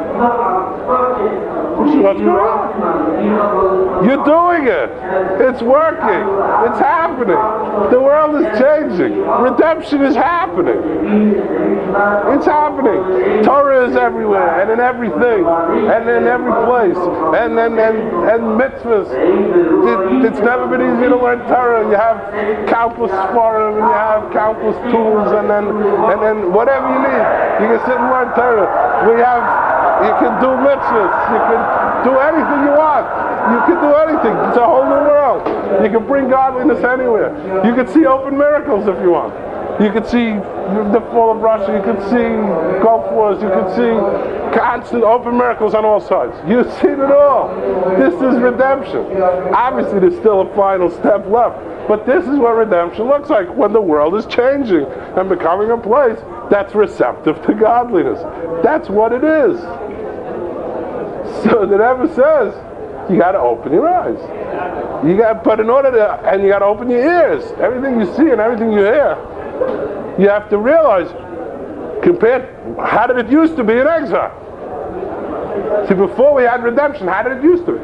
What's going on? You're doing it. It's working. It's happening. The world is changing. Redemption is happening. It's happening. Torah is everywhere and in everything and in every place and and, and, and mitzvahs. It, it's never been easier to learn Torah. You have countless forum and you have countless tools and then and then whatever you need. You can sit and learn Torah. We have You can do mitzvahs. You can do anything you want. You can do anything. It's a whole new world. You can bring godliness anywhere. You can see open miracles if you want. You can see the fall of Russia. You can see Gulf Wars. You can see constant open miracles on all sides. You've seen it all. This is redemption. Obviously, there's still a final step left. But this is what redemption looks like when the world is changing and becoming a place that's receptive to godliness. That's what it is. So the Rebbe says, you got to open your eyes. You got, but in order to, and you got to open your ears. Everything you see and everything you hear, you have to realize, compared, how did it used to be in exile? See, before we had redemption, how did it used to be?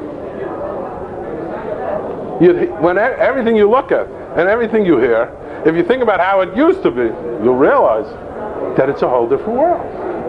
You, when everything you look at and everything you hear, if you think about how it used to be, you'll realize that it's a whole different world.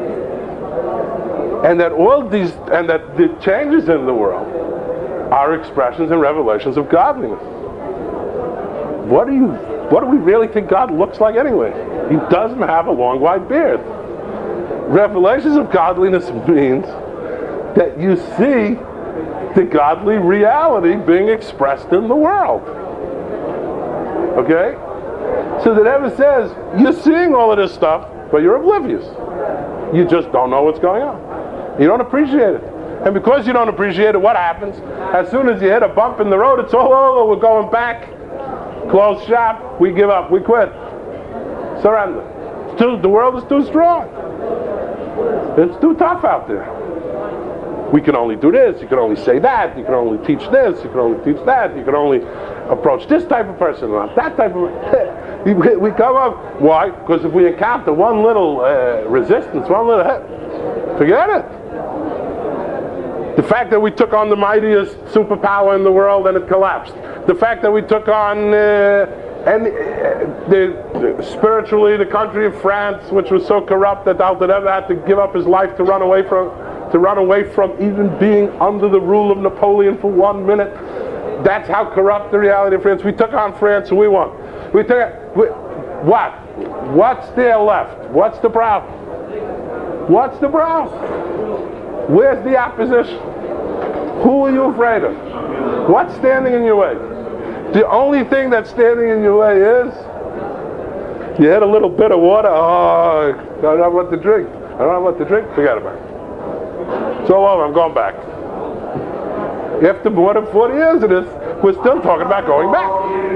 And that all these, and that the changes in the world are expressions and revelations of godliness. What do you, what do we really think God looks like anyway? He doesn't have a long white beard. Revelations of godliness means that you see the godly reality being expressed in the world. Okay? So the Rebbe says, you're seeing all of this stuff, but you're oblivious. You just don't know what's going on. You don't appreciate it. And because you don't appreciate it, what happens? As soon as you hit a bump in the road, it's all over, we're going back. Close shop, we give up, we quit. Surrender. It's too, the world is too strong. It's too tough out there. We can only do this, you can only say that, you can only teach this, you can only teach that, you can only approach this type of person, not that type of we come up, why? Because if we encounter one little uh, resistance, one little hit, forget it. The fact that we took on the mightiest superpower in the world and it collapsed. The fact that we took on uh, and uh, the, the, spiritually the country of France, which was so corrupt that Alter had to give up his life to run away from to run away from even being under the rule of Napoleon for one minute. That's how corrupt the reality of France. We took on France and we won. We took we, what? What's there left? What's the problem? What's the problem? Where's the opposition? Who are you afraid of? What's standing in your way? The only thing that's standing in your way is you had a little bit of water. Oh, I don't have what to drink. I don't have what to drink. Forget about it. It's all over. I'm going back. After more than forty years of this, we're still talking about going back.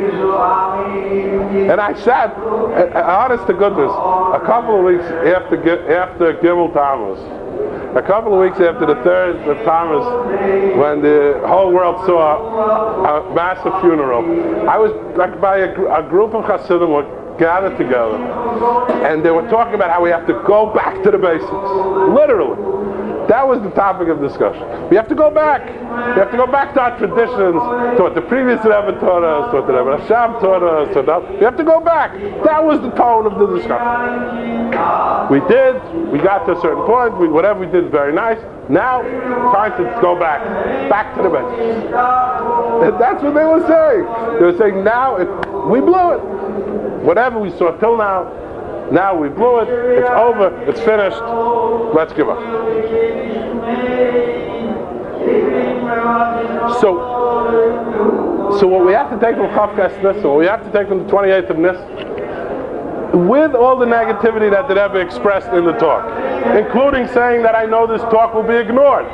And I sat, honest to goodness, a couple of weeks after after Gimel Tammuz, a couple of weeks after the third of Tammuz, when the whole world saw a massive funeral, I was like by a, a group of Hasidim were gathered together, and they were talking about how we have to go back to the basics, literally. That was the topic of discussion. We have to go back. We have to go back to our traditions, to what the previous Rebbe taught us, to what the Rebbe Hasham taught us. To that. We have to go back. That was the tone of the discussion. We did. We got to a certain point. We, whatever we did is very nice. Now, time to go back. Back to the basics. And that's what they were saying. They were saying, now, it, we blew it. Whatever we saw till now, now we blew it, it's over, it's finished, let's give up. So, so what we have to take from Chaf Ches Nisan, what we have to take from the twenty-eighth of Nisan, with all the negativity that the Rebbe expressed in the talk, including saying that I know this talk will be ignored.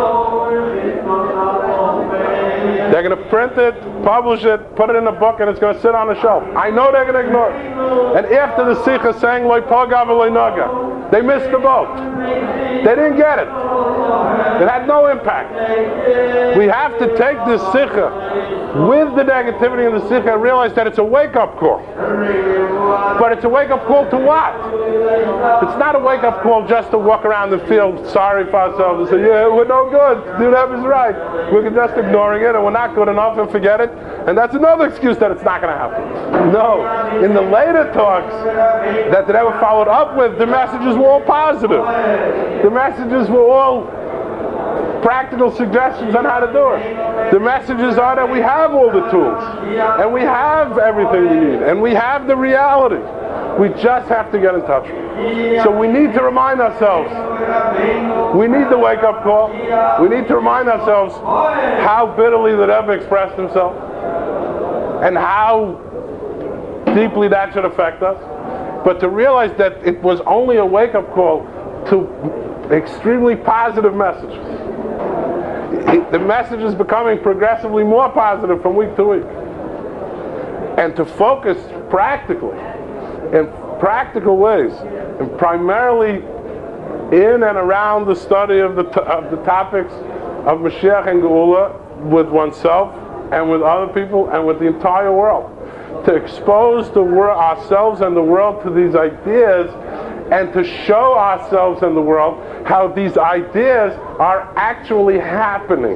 They're going to print it, publish it, put it in a book, and it's going to sit on a shelf. I know they're going to ignore it. And after the Sikha saying Loi Paga v'Loi Naga, they missed the boat. They didn't get it. It had no impact. We have to take this Sikha with the negativity in the Sikha and realize that it's a wake-up call. But it's a wake-up call to what? It's not a wake-up call just to walk around and feel sorry for ourselves and say, yeah, we're no good. Dude, that was right. We're just ignoring it and we're not good enough and forget it. And that's another excuse that it's not going to happen. No. In the later talks that the Rebbe followed up with, the messages were all positive. The messages were all practical suggestions on how to do it. The messages are that we have all the tools, and we have everything we need, and we have the reality. We just have to get in touch with it. So we need to remind ourselves, we need the wake-up call, we need to remind ourselves how bitterly the Rebbe expressed himself, and how deeply that should affect us, but to realize that it was only a wake-up call to extremely positive messages. The message is becoming progressively more positive from week to week. And to focus practically, in practical ways, and primarily in and around the study of the, t- of the topics of Mashiach and Geula with oneself and with other people and with the entire world. To expose the wor- ourselves and the world to these ideas and to show ourselves and the world how these ideas are actually happening.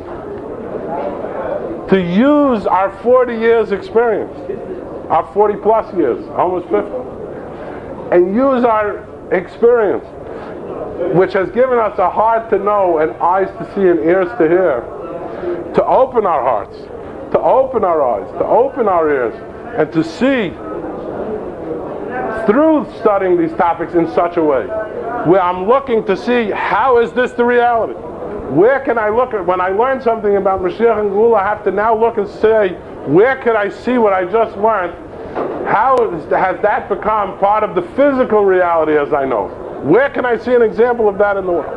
To use our forty years experience, our forty plus years, almost fifty, and use our experience, which has given us a heart to know and eyes to see and ears to hear, to open our hearts, to open our eyes, to open our ears, and to see through studying these topics in such a way where I'm looking to see how is this the reality? Where can I look at, when I learn something about Mashiach and Geula, I have to now look and say, where can I see what I just learned? How is, has that become part of the physical reality as I know? Where can I see an example of that in the world?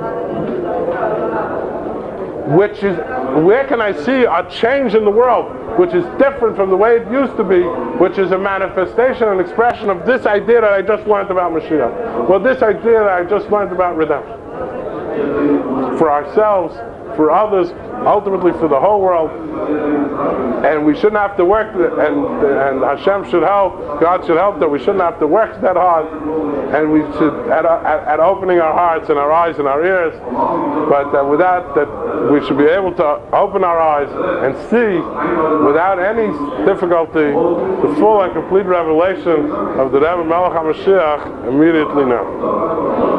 Which is, where can I see a change in the world which is different from the way it used to be, which is a manifestation and expression of this idea that I just learned about Mashiach, well, this idea that I just learned about redemption. For ourselves, for others, ultimately for the whole world. And we shouldn't have to work, and, and Hashem should help, God should help that we shouldn't have to work that hard, and we should, at, at, at opening our hearts and our eyes and our ears, but that with that, that we should be able to open our eyes and see, without any difficulty, the full and complete revelation of the Rebbe Melech HaMashiach immediately now.